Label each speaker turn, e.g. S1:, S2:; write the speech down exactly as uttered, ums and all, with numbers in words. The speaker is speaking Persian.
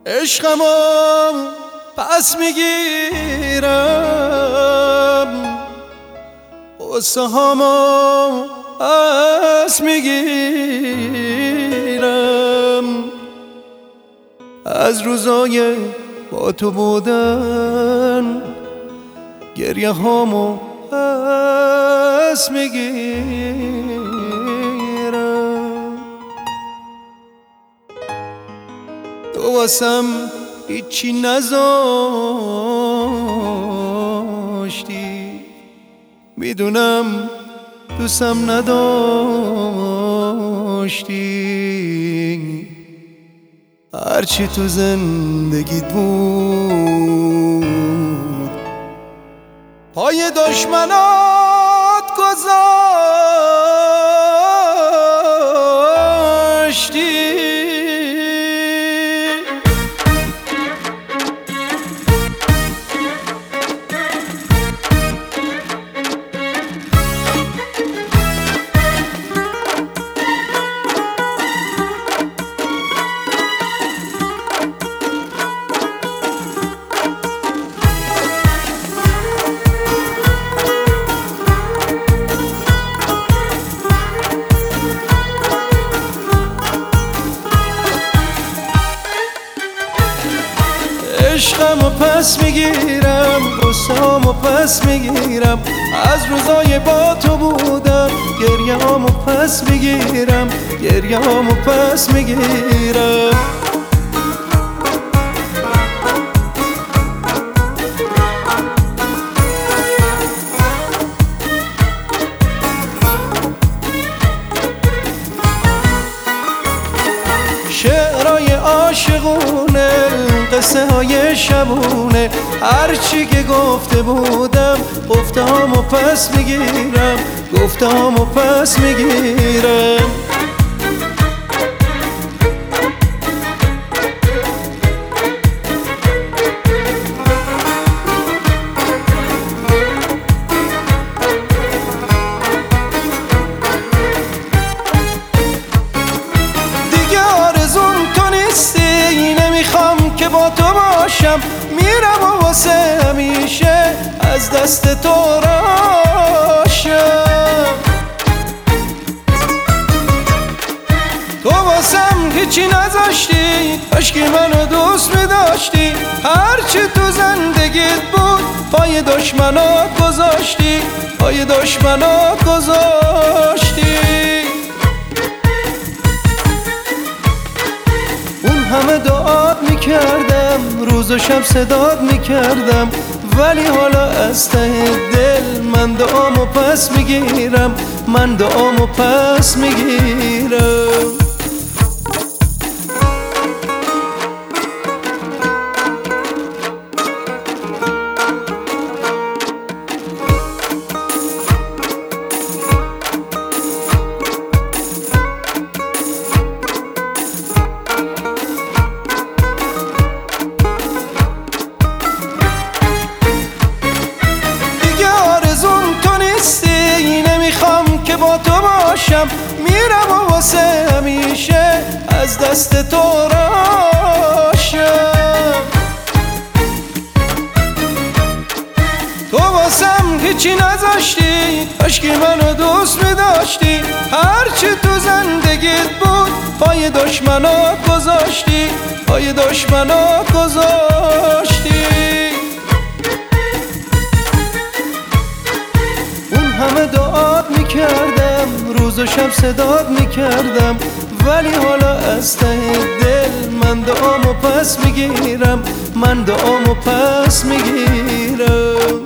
S1: عشقمو پس میگیرم، قصه هامو پس میگیرم، از روزای با تو بودن گریه هامو پس میگیرم. تو واسم هیچی نذاشتی، میدونم دوستم نداشتی، هرچی تو زندگیت بود پای دشمنات گذاشتی. عشقمو پس میگیرم، قصه‌هامو پس میگیرم، از روزای با تو بودم گریه‌هامو پس میگیرم، گریه‌هامو پس میگیرم. شعرهای عاشقونه، قصه های شبونه، هرچی که گفته بودم گفته‌هامو پس میگیرم، گفته‌هامو پس میگیرم. که با تو باشم میرم و واسه همیشه از دست تو راشم. تو واسم هیچی نذاشتی، کاشکی منو دوست میداشتی، هرچی تو زندگیت بود پای دشمنات گذاشتی، پای دشمنات گذاشتی. همه دعات میکردم، روز و شب صدات میکردم، ولی حالا از ته دل من دعامو پس میگیرم، من دعامو پس میگیرم. که با تو باشم میرم و واسه همیشه از دست تو راشم. تو واسم هیچی نذاشتی، کاشکی منو دوست میداشتی، هرچی تو زندگیت بود پای دشمنات گذاشتی، پای دشمنات گذاشتی. همه دعات میکردم، روز و شب صدات میکردم، ولی حالا از ته دل من دعامو پس میگیرم، من دعامو پس میگیرم.